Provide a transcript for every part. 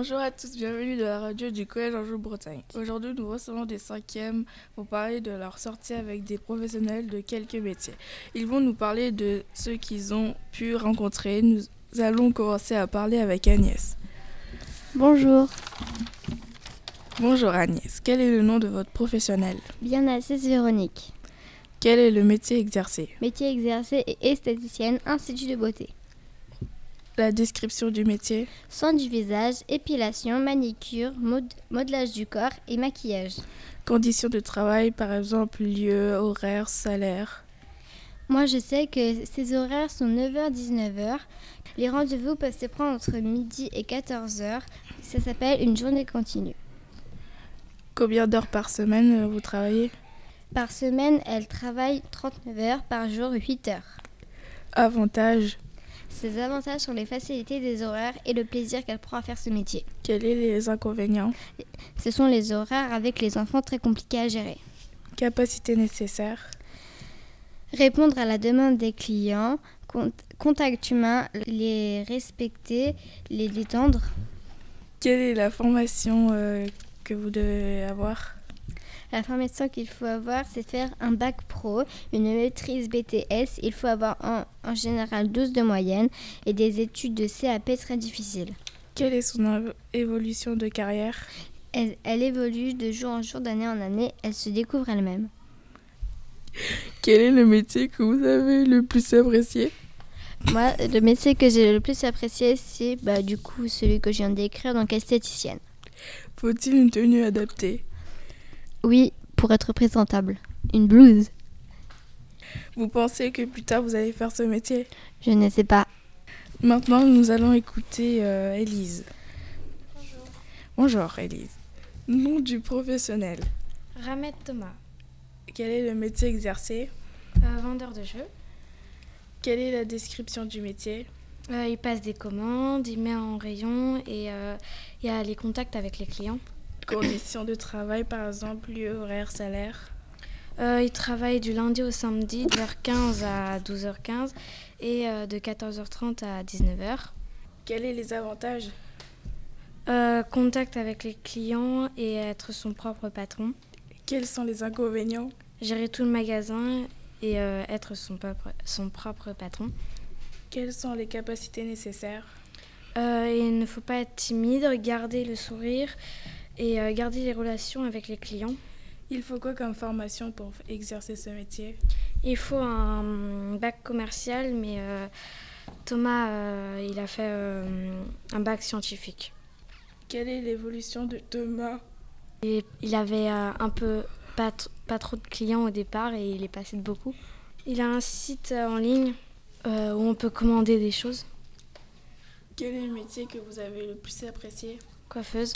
Bonjour à tous, bienvenue dans la radio du Collège Anjou-Bretagne. Aujourd'hui, nous recevons des 5e pour parler de leur sortie avec des professionnels de quelques métiers. Ils vont nous parler de ceux qu'ils ont pu rencontrer. Nous allons commencer à parler avec Agnès. Bonjour. Bonjour Agnès, quel est le nom de votre professionnel? Bien-Assise Véronique. Quel est le métier exercé? Métier exercé et esthéticienne, institut de beauté. La description du métier? Soins du visage, épilation, manicure, modelage du corps et maquillage. Conditions de travail, par exemple lieu, horaire, salaire. Moi, je sais que ces horaires sont 9h-19h. Les rendez-vous peuvent se prendre entre midi et 14h. Ça s'appelle une journée continue. Combien d'heures par semaine vous travaillez? Par semaine, elle travaille 39 heures, par jour 8 heures. Avantages? Ses avantages sont les facilités des horaires et le plaisir qu'elle prend à faire ce métier. Quels sont les inconvénients? Ce sont les horaires avec les enfants très compliqués à gérer. Capacité nécessaire? Répondre à la demande des clients, contact humain, les respecter, les détendre. Quelle est la formation que vous devez avoir? La formation qu'il faut avoir, c'est faire un bac pro, une maîtrise BTS. Il faut avoir en général 12 de moyenne et des études de CAP très difficiles. Quelle est son évolution de carrière? Elle évolue de jour en jour, d'année en année. Elle se découvre elle-même. Quel est le métier que vous avez le plus apprécié? Moi, le métier que j'ai le plus apprécié, c'est du coup celui que je viens d'écrire, donc esthéticienne. Faut-il une tenue adaptée? Oui, pour être présentable. Une blouse. Vous pensez que plus tard vous allez faire ce métier? Je ne sais pas. Maintenant, nous allons écouter Élise. Bonjour. Bonjour Élise. Nom du professionnel. Ramed Thomas, Quel est le métier exercé? vendeur de jeux. Quelle est la description du métier? Il passe des commandes, il met en rayon et il y a les contacts avec les clients. Conditions de travail, par exemple, lieu, horaire, salaire. Il travaille du lundi au samedi de 8h15 à 12h15 et de 14h30 à 19h. Quels sont les avantages? Contact avec les clients et être son propre patron. Quels sont les inconvénients? Gérer tout le magasin et être son propre patron. Quelles sont les capacités nécessaires? Il ne faut pas être timide, garder le sourire et garder les relations avec les clients. Il faut quoi comme formation pour exercer ce métier? Il faut un bac commercial, mais Thomas, il a fait un bac scientifique. Quelle est l'évolution de Thomas? Il avait pas trop de clients au départ et il est passé de beaucoup. Il a un site en ligne où on peut commander des choses. Quel est le métier que vous avez le plus apprécié? Coiffeuse.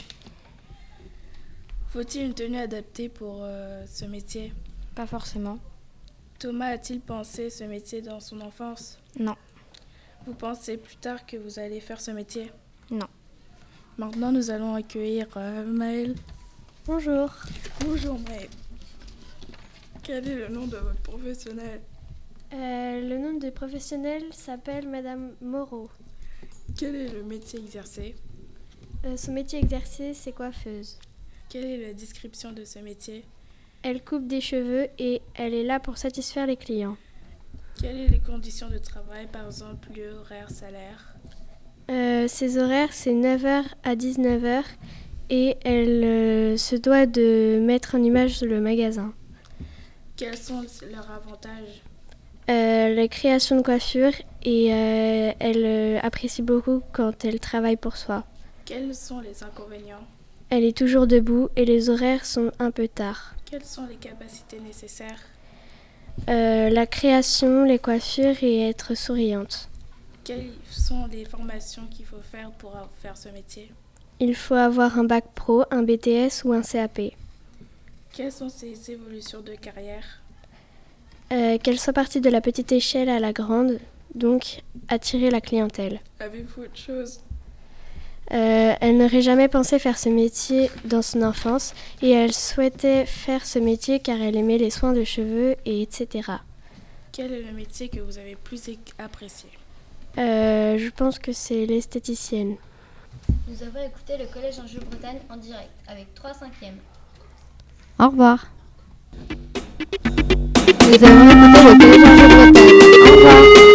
Faut-il une tenue adaptée pour ce métier? Pas forcément. Thomas a-t-il pensé ce métier dans son enfance? Non. Vous pensez plus tard que vous allez faire ce métier? Non. Maintenant, nous allons accueillir Maëlle. Bonjour. Bonjour Maëlle. Quel est le nom de votre professionnel? Le nom du professionnel s'appelle Madame Moreau. Quel est le métier exercé? Son métier exercé, c'est coiffeuse. Quelle est la description de ce métier? Elle coupe des cheveux et elle est là pour satisfaire les clients. Quelles sont les conditions de travail, par exemple lieu, horaire, salaire? Ses horaires, c'est 9h à 19h et elle se doit de mettre en image le magasin. Quels sont leurs avantages? La création de coiffure et elle apprécie beaucoup quand elle travaille pour soi. Quels sont les inconvénients? Elle est toujours debout et les horaires sont un peu tard. Quelles sont les capacités nécessaires? La création, les coiffures et être souriante. Quelles sont les formations qu'il faut faire pour faire ce métier? Il faut avoir un bac pro, un BTS ou un CAP. Quelles sont ces évolutions de carrière? Qu'elle soit partie de la petite échelle à la grande, donc attirer la clientèle. Avez-vous autre chose? Elle n'aurait jamais pensé faire ce métier dans son enfance et elle souhaitait faire ce métier car elle aimait les soins de cheveux et etc. Quel est le métier que vous avez plus apprécié? Je pense que c'est l'esthéticienne. Nous avons écouté le Collège Anjou-Bretagne en direct avec 3 5e. Au revoir. Nous avons écouté le Collège Anjou-Bretagne. Au revoir.